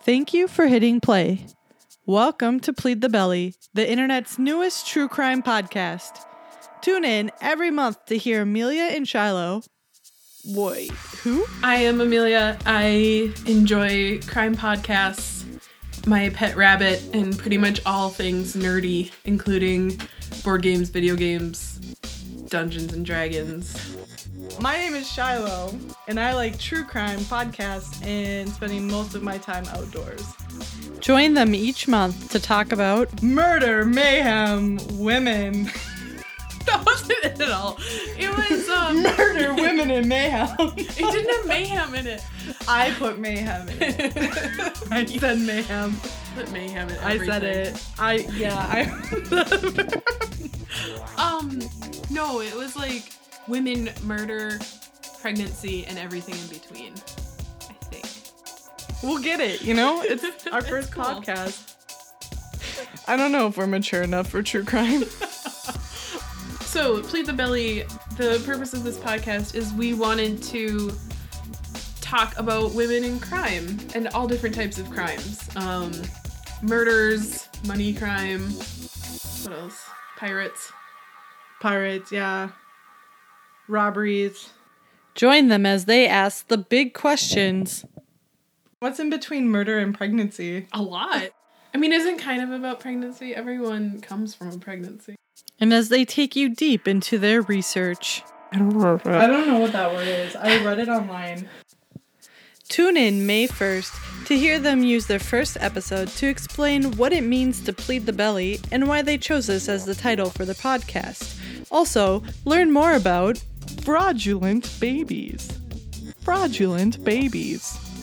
Thank you for hitting play. Welcome to Plead the Belly, the internet's newest true crime podcast. Tune in every month to hear Amelia and Shiloh. Wait, who? I am Amelia. I enjoy crime podcasts, my pet rabbit, and pretty much all things nerdy, including board games, video games, Dungeons and Dragons. My name is Shiloh, and I like true crime podcasts and spending most of my time outdoors. Join them each month to talk about murder, mayhem, women. That wasn't it at all. It was Murder, women, and mayhem. It didn't have mayhem in it. I put mayhem in it. I said mayhem. Put mayhem in I everything. said it. No, it was like women, murder, pregnancy, and everything in between, I think. We'll get it, you know? It's our It's first cool. podcast. I don't know if we're mature enough for true crime. So, Plead the Belly, the purpose of this podcast is we wanted to talk about women in crime and all different types of crimes. Murders, money crime, what else? Pirates. Pirates, yeah. Robberies. Join them as they ask the big questions. What's in between murder and pregnancy? A lot. I mean, isn't kind of about pregnancy? Everyone comes from a pregnancy. And as they take you deep into their research. I don't know what that word is. I read it online. Tune in May 1st to hear them use their first episode to explain what it means to plead the belly and why they chose this as the title for the podcast. Also, learn more about fraudulent babies. Fraudulent babies.